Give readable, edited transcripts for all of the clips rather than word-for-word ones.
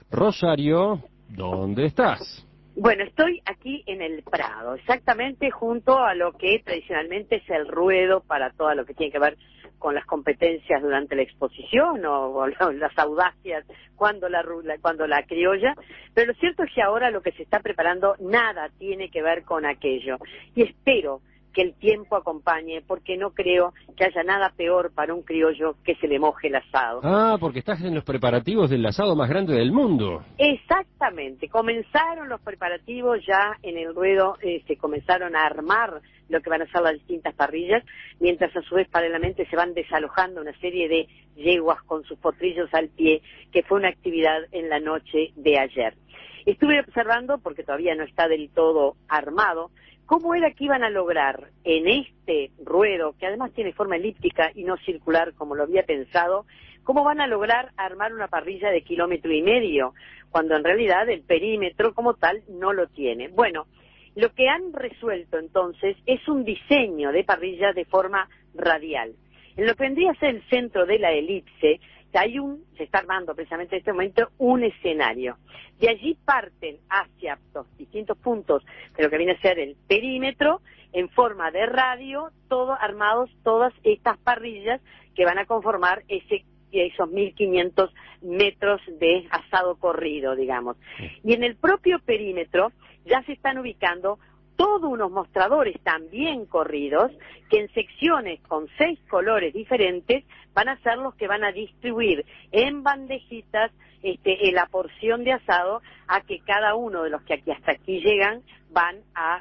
Rosario, ¿dónde estás? Bueno, estoy aquí en el Prado, exactamente junto a lo que tradicionalmente es el ruedo para todo lo que tiene que ver con las competencias durante la exposición o las audacias cuando la criolla, pero lo cierto es que ahora lo que se está preparando nada tiene que ver con aquello, y espero que el tiempo acompañe, porque no creo que haya nada peor para un criollo que se le moje el asado. Ah, porque estás en los preparativos del asado más grande del mundo. Exactamente, comenzaron los preparativos ya en el ruedo, se comenzaron a armar lo que van a ser las distintas parrillas, mientras a su vez paralelamente se van desalojando una serie de yeguas con sus potrillos al pie, que fue una actividad en la noche de ayer. Estuve observando, porque todavía no está del todo armado, cómo era que iban a lograr en este ruedo, que además tiene forma elíptica y no circular como lo había pensado, cómo van a lograr armar una parrilla de 1,5 kilómetros, cuando en realidad el perímetro como tal no lo tiene. Bueno, lo que han resuelto entonces es un diseño de parrilla de forma radial. En lo que vendría a ser el centro de la elipse, se está armando precisamente en este momento un escenario. De allí parten hacia los distintos puntos de lo que viene a ser el perímetro, en forma de radio, armados todas estas parrillas que van a conformar esos 1.500 metros de asado corrido, digamos. Y en el propio perímetro ya se están ubicando todos unos mostradores también corridos, que en secciones con 6 colores diferentes van a ser los que van a distribuir en bandejitas la porción de asado, a que cada uno de los que hasta aquí llegan van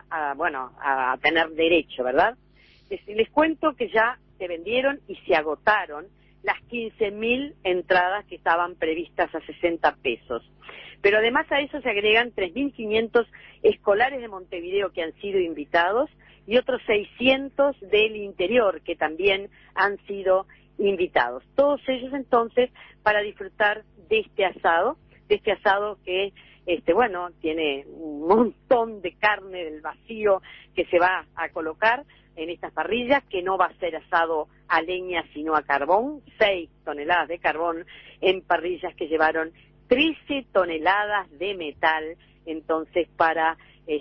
a tener derecho, ¿verdad? Les cuento que ya se vendieron y se agotaron las 15.000 entradas que estaban previstas a 60 pesos. Pero además a eso se agregan 3.500 escolares de Montevideo que han sido invitados y otros 600 del interior que también han sido invitados. Todos ellos entonces para disfrutar de este asado que tiene un montón de carne del vacío que se va a colocar en estas parrillas, que no va a ser asado a leña sino a carbón, 6 toneladas de carbón en parrillas que llevaron 13 toneladas de metal, entonces para,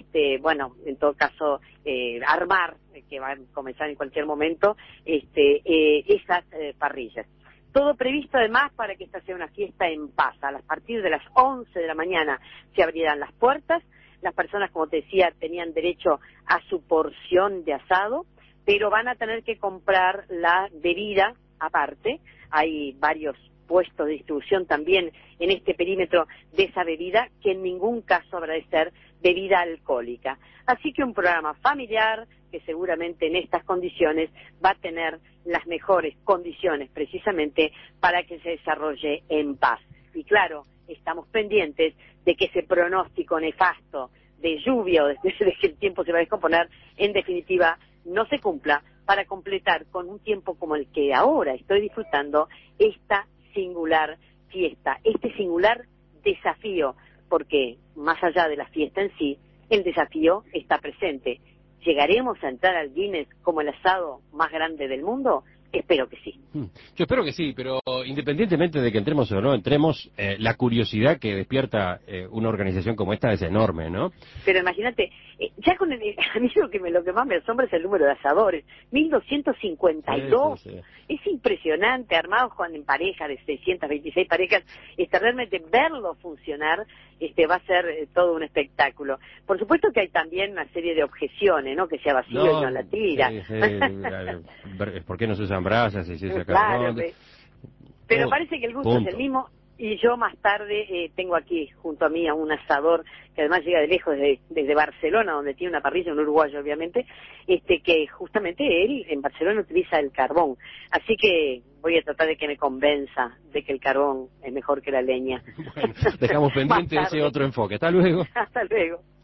en todo caso, armar, que va a comenzar en cualquier momento, esas parrillas. Todo previsto además para que esta sea una fiesta en paz. A partir de las 11 de la mañana se abrirán las puertas. Las personas, como te decía, tenían derecho a su porción de asado, pero van a tener que comprar la bebida aparte. Hay varios puestos de distribución también en este perímetro de esa bebida, que en ningún caso habrá de ser bebida alcohólica. Así que un programa familiar que seguramente en estas condiciones va a tener las mejores condiciones precisamente para que se desarrolle en paz. Y claro, estamos pendientes de que ese pronóstico nefasto de lluvia o de que el tiempo se va a descomponer, en definitiva, no se cumpla, para completar con un tiempo como el que ahora estoy disfrutando esta singular fiesta, este singular desafío, porque más allá de la fiesta en sí, el desafío está presente. ¿Llegaremos a entrar al Guinness como el asado más grande del mundo? Espero que sí. Yo espero que sí, pero independientemente de que entremos o no entremos, la curiosidad que despierta una organización como esta es enorme, ¿no? Pero imagínate, ya con a mí lo que más me asombra es el número de asadores, 1.252. Sí. Es impresionante, armados en pareja de 626 parejas, realmente verlo funcionar va a ser todo un espectáculo. Por supuesto que hay también una serie de objeciones, ¿no? Que sea vacío y no la tira. ¿Por qué no se usan brasas y se usa Claro, carbón? pero parece que el gusto es el mismo. Y yo más tarde tengo aquí junto a mí a un asador que además llega de lejos, desde Barcelona, donde tiene una parrilla, un uruguayo obviamente, que justamente él en Barcelona utiliza el carbón. Así que voy a tratar de que me convenza de que el carbón es mejor que la leña. Bueno, dejamos pendiente ese otro enfoque. Hasta luego. Hasta luego.